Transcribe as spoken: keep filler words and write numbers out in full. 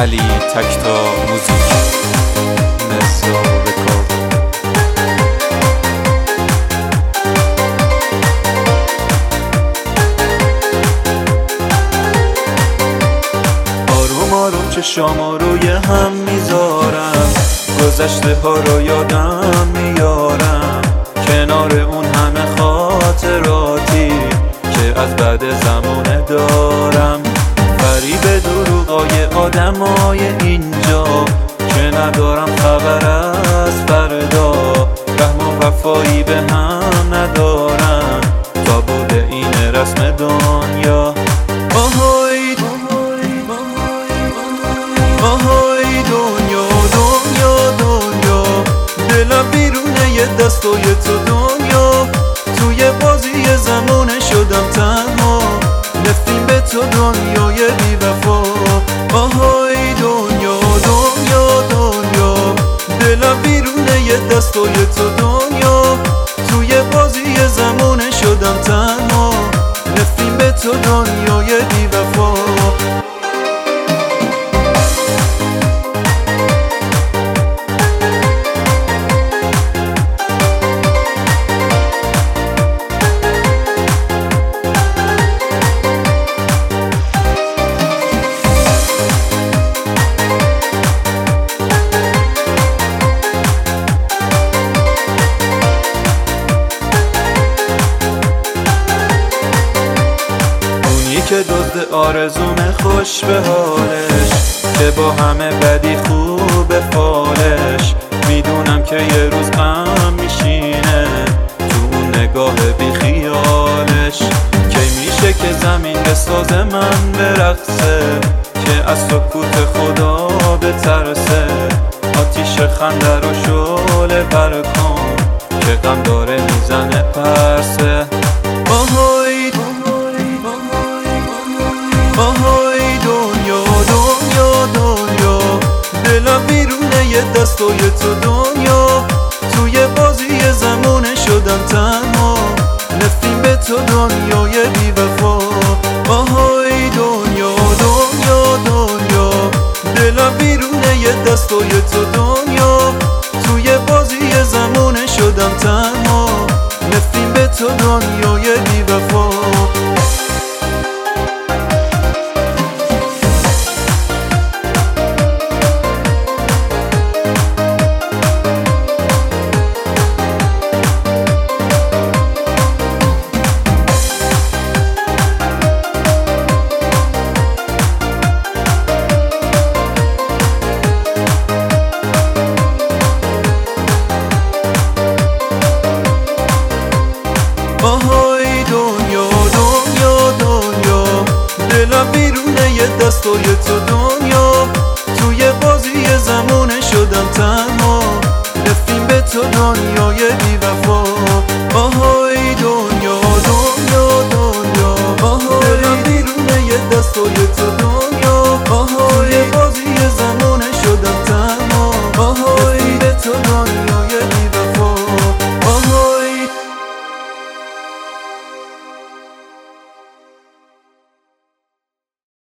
علی تکتا موزیک مزرا رکورد. آروم آروم چشامو روی هم میذارم، گذشته ها رو یادم میارم، کنار اون همه خاطراتی که از بعد زمانه دارم. فریب دروغای آدمای اینجا که ندارم خبر از فردا، رحم و وفایی به هم ندارم تا بوده این رسم دنیا. آهای آهای دنیا دنیا دنیا، دلم بیرونه یه دستای تو دنیا، توی بازی زمانه شدم تنها، نفرین به تو دنیای بی وفا. آهای دنیا دنیا دنیا، دلم بیرونه یه دستای تو دنیا، توی بازی زمانه شدم تنها، نفرین به تو دنیای بی وفا. که دزد آرزوم خوش به حالش، که با همه بدی خوب فالش، میدونم که یه روز غم میشینه تو اون نگاه بی خیالش. کی میشه که زمین به ساز من برقصه، که از سکوت خدا بترسه، آتیش خنده رو شعله برکن که غم داره میزنه پرسه. آهای آهای دنیا دنیا دنیا، دلم بیرونه یه دستای تو دنیا، توی بازی زمانه شدم تنها، نفرین به تو دنیای بی وفا. آهای دنیا دنیا دنیا، دلم بیرونه یه دستای تو دنیا، توی بازی زمانه شدم تنها، نفرین به تو دنیای بی وفا. آهای دنیا دنیا دنیا، دلم بیرونه یه دستای تو دنیا، توی بازی زمانه شدم تن